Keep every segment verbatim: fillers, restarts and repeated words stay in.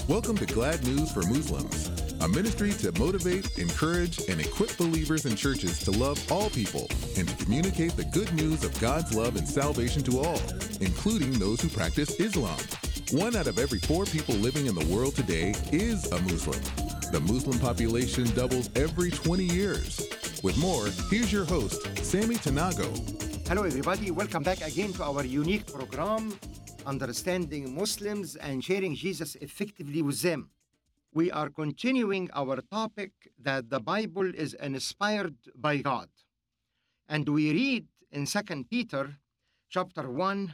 Welcome to Glad News for Muslims, a ministry to motivate, encourage, and equip believers in churches to love all people and to communicate the good news of God's love and salvation to all, including those who practice Islam. One out of every four people living in the world today is a Muslim. The Muslim population doubles every twenty years. With more, here's your host, Sammy Tanago. Hello, everybody. Welcome back again to our unique program, Understanding Muslims and Sharing Jesus Effectively with Them. We are continuing our topic that the Bible is inspired by God. And we read in Second Peter chapter one,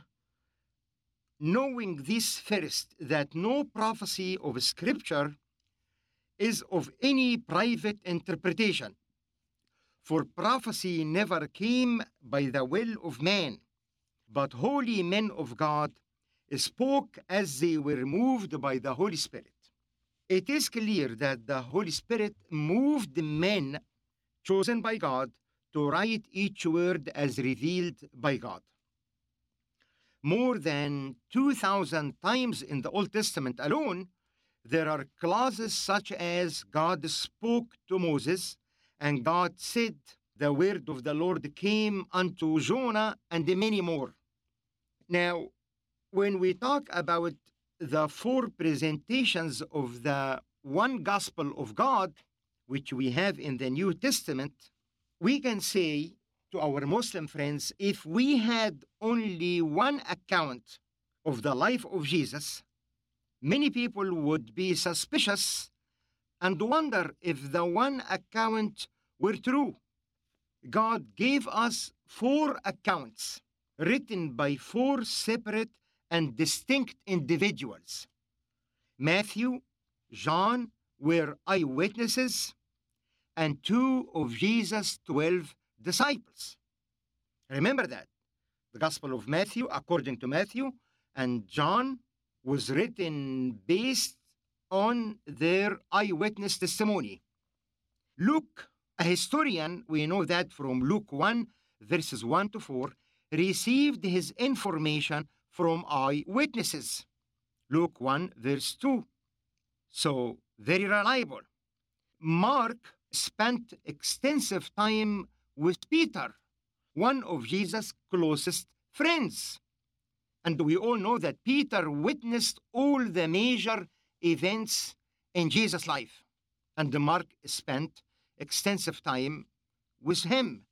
knowing this first, that no prophecy of Scripture is of any private interpretation. For prophecy never came by the will of man, but holy men of God spoke as they were moved by the Holy Spirit. It is clear that the Holy Spirit moved men chosen by God to write each word as revealed by God. More than two thousand times in the Old Testament alone, there are clauses such as God spoke to Moses, and God said, the word of the Lord came unto Jonah, and many more. Now, when we talk about the four presentations of the one gospel of God, which we have in the New Testament, we can say to our Muslim friends, if we had only one account of the life of Jesus, many people would be suspicious and wonder if the one account were true. God gave us four accounts written by four separate and distinct individuals. Matthew, John were eyewitnesses, and two of Jesus' twelve disciples. Remember that. The Gospel of Matthew, according to Matthew, and John was written based on their eyewitness testimony. Luke, a historian, we know that from Luke one, verses one to four, received his information from eyewitnesses. Luke one, verse two. So, very reliable. Mark spent extensive time with Peter, one of Jesus' closest friends. And we all know that Peter witnessed all the major events in Jesus' life. And Mark spent extensive time with him.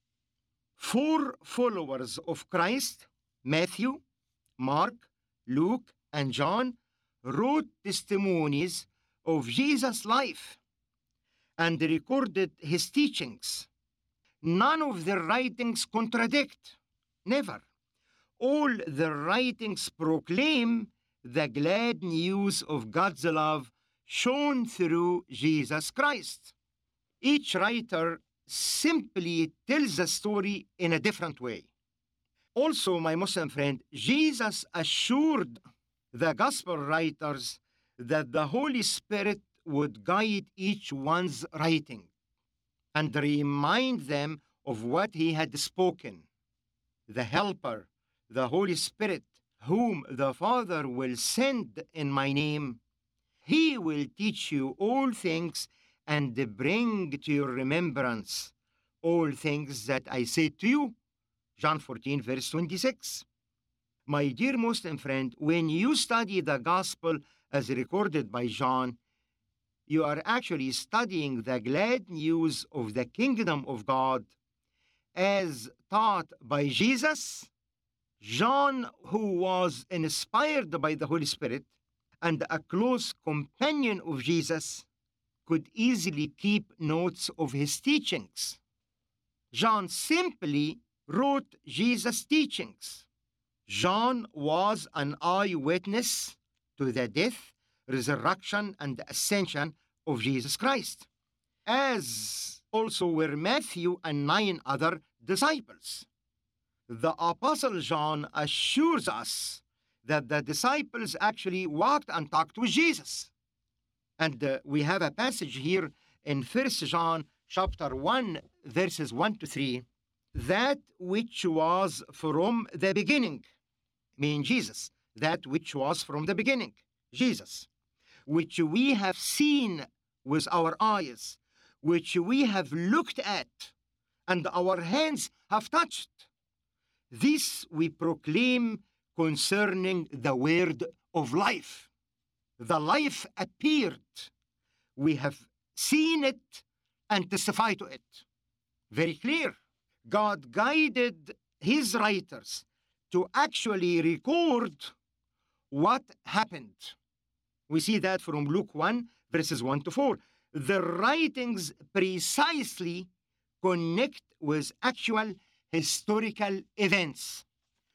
Four followers of Christ, Matthew, Mark, Luke, and John, wrote testimonies of Jesus' life and recorded his teachings. None of their writings contradict, never. All their writings proclaim the glad news of God's love shown through Jesus Christ. Each writer simply tells the story in a different way. Also, my Muslim friend, Jesus assured the gospel writers that the Holy Spirit would guide each one's writing and remind them of what he had spoken. The Helper, the Holy Spirit, whom the Father will send in my name, he will teach you all things and bring to your remembrance all things that I said to you. John fourteen, verse twenty-six. My dear Muslim friend, when you study the gospel as recorded by John, you are actually studying the glad news of the kingdom of God as taught by Jesus. John, who was inspired by the Holy Spirit and a close companion of Jesus, could easily keep notes of his teachings. John simply wrote Jesus' teachings. John was an eyewitness to the death, resurrection, and ascension of Jesus Christ, as also were Matthew and nine other disciples. The Apostle John assures us that the disciples actually walked and talked with Jesus. And uh, we have a passage here in First John chapter one, verses one to three, that which was from the beginning, meaning Jesus, that which was from the beginning, Jesus, which we have seen with our eyes, which we have looked at, and our hands have touched. This we proclaim concerning the word of life. The life appeared. We have seen it and testify to it. Very clear. God guided his writers to actually record what happened. We see that from Luke one, verses one to four. The writings precisely connect with actual historical events.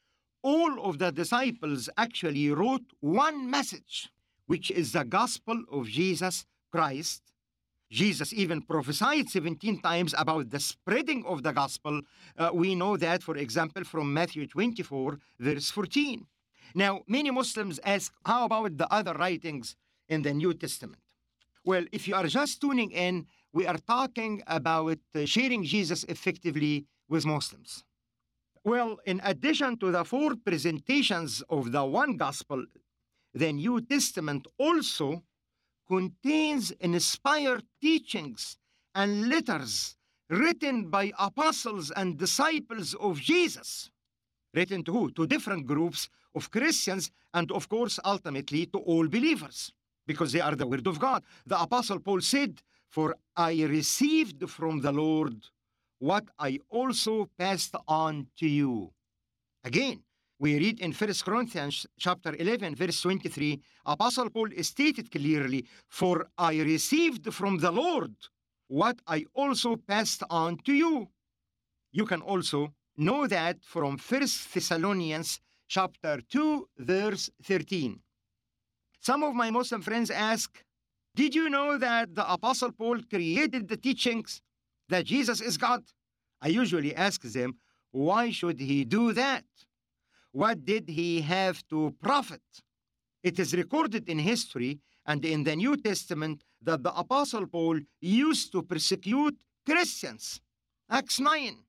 All of the disciples actually wrote one message, which is the gospel of Jesus Christ. Jesus even prophesied seventeen times about the spreading of the gospel. Uh, we know that, for example, from Matthew twenty-four, verse fourteen. Now, many Muslims ask, how about the other writings in the New Testament? Well, if you are just tuning in, we are talking about uh, sharing Jesus effectively with Muslims. Well, in addition to the four presentations of the one gospel, the New Testament also contains inspired teachings and letters written by apostles and disciples of Jesus. Written to who? To different groups of Christians and, of course, ultimately to all believers, because they are the Word of God. The Apostle Paul said, "For I received from the Lord what I also passed on to you." Again, we read in First Corinthians chapter eleven, verse twenty-three, Apostle Paul stated clearly, "For I received from the Lord what I also passed on to you." You can also know that from First Thessalonians chapter two, verse thirteen. Some of my Muslim friends ask, did you know that the Apostle Paul created the teachings that Jesus is God? I usually ask them, why should he do that? What did he have to profit? It is recorded in history and in the New Testament that the Apostle Paul used to persecute Christians. Acts nine.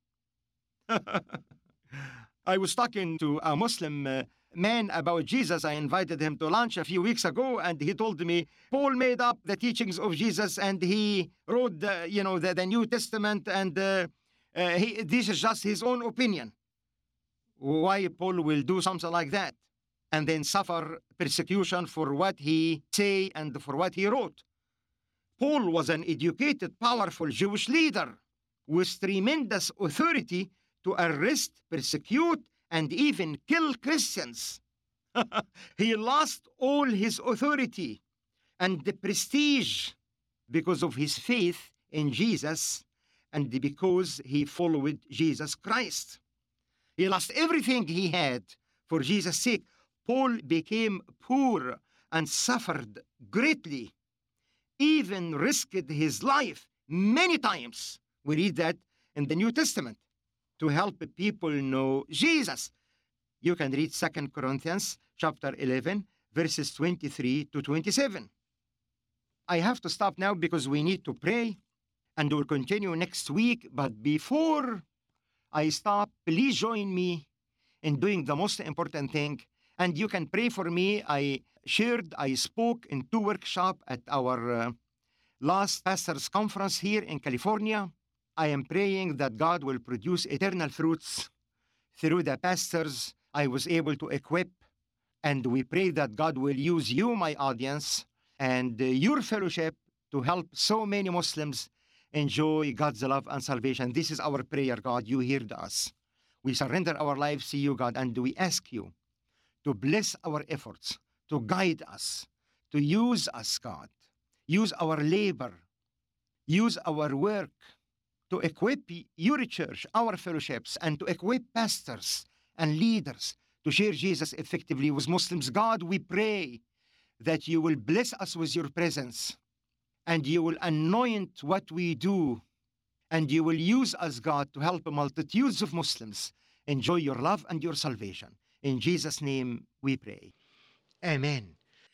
I was talking to a Muslim uh, man about Jesus. I invited him to lunch a few weeks ago, and he told me Paul made up the teachings of Jesus, and he wrote the, you know, the, the New Testament, and uh, uh, he, this is just his own opinion. Why Paul will do something like that and then suffer persecution for what he say and for what he wrote? Paul was an educated, powerful Jewish leader with tremendous authority to arrest, persecute, and even kill Christians. He lost all his authority and the prestige because of his faith in Jesus and because he followed Jesus Christ. He lost everything he had for Jesus' sake. Paul became poor and suffered greatly, even risked his life many times. We read that in the New Testament, to help people know Jesus. You can read Second Corinthians chapter eleven, verses twenty-three to twenty-seven. I have to stop now because we need to pray, and we'll continue next week. But before I stop, please join me in doing the most important thing, and you can pray for me. I shared, I spoke in two workshops at our uh, last pastors' conference here in California. I am praying that God will produce eternal fruits through the pastors I was able to equip. And we pray that God will use you, my audience, and uh, your fellowship to help so many Muslims enjoy God's love and salvation. This is our prayer, God. You heard us. We surrender our lives to you, God, and we ask you to bless our efforts, to guide us, to use us, God. Use our labor, use our work, to equip your church, our fellowships, and to equip pastors and leaders to share Jesus effectively with Muslims. God, we pray that you will bless us with your presence, and you will anoint what we do, and you will use us, God, to help multitudes of Muslims enjoy your love and your salvation. In Jesus' name we pray. Amen.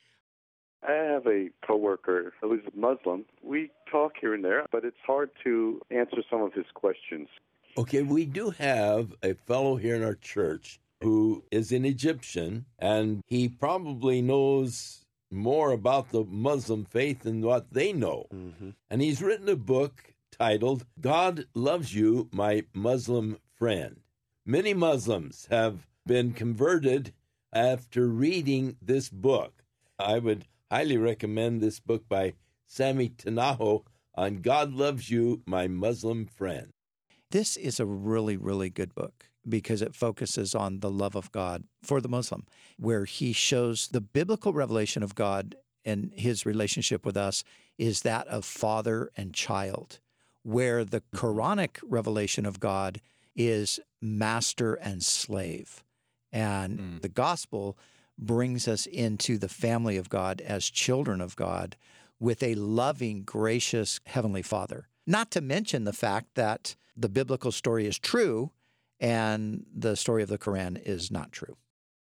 I have a coworker who's Muslim. We talk here and there, but it's hard to answer some of his questions. Okay, we do have a fellow here in our church who is an Egyptian, and he probably knows more about the Muslim faith than what they know. Mm-hmm. And he's written a book titled, God Loves You, My Muslim Friend. Many Muslims have been converted after reading this book. I would highly recommend this book by Sammy Tanaho on God Loves You, My Muslim Friend. This is a really, really good book because it focuses on the love of God for the Muslim, where he shows the biblical revelation of God and his relationship with us is that of father and child, where the Quranic revelation of God is master and slave. And mm. the gospel brings us into the family of God as children of God with a loving, gracious Heavenly Father. Not to mention the fact that the biblical story is true and the story of the Quran is not true.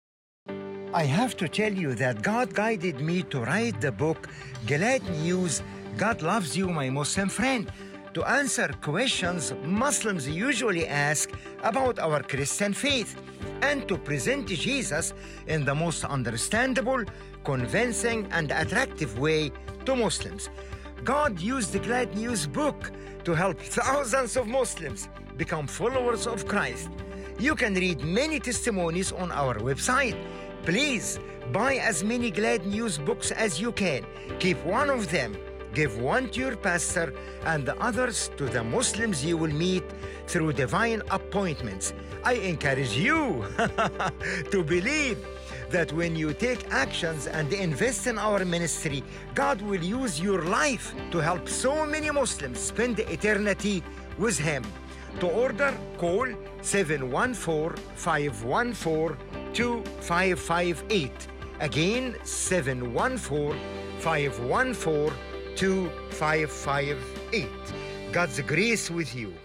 I have to tell you that God guided me to write the book, Glad News, God Loves You, My Muslim Friend, to answer questions Muslims usually ask about our Christian faith and to present Jesus in the most understandable, convincing, and attractive way to Muslims. God used the Glad News book to help thousands of Muslims become followers of Christ. You can read many testimonies on our website. Please buy as many Glad News books as you can. Keep one of them. Give one to your pastor and the others to the Muslims you will meet through divine appointments. I encourage you to believe that when you take actions and invest in our ministry, God will use your life to help so many Muslims spend eternity with Him. To order, call seven one four, five one four, two five five eight. Again, seven one four, five one four, two five five eight. God's grace with you.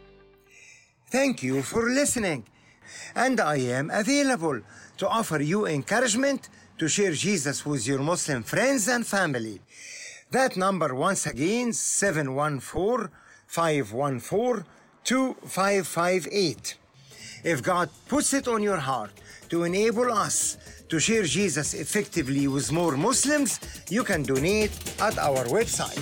Thank you for listening. And I am available to offer you encouragement to share Jesus with your Muslim friends and family. That number once again, seven one four, five one four, two five five eight. If God puts it on your heart to enable us to share Jesus effectively with more Muslims, you can donate at our website.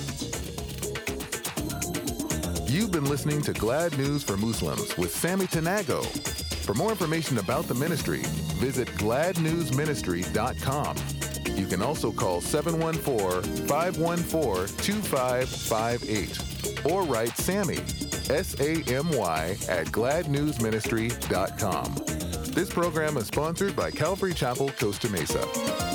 You've been listening to Glad News for Muslims with Sammy Tanago. For more information about the ministry, visit glad news ministry dot com. You can also call seven one four, five one four, two five five eight or write Sammy, S A M Y, at glad news ministry dot com. This program is sponsored by Calvary Chapel, Costa Mesa.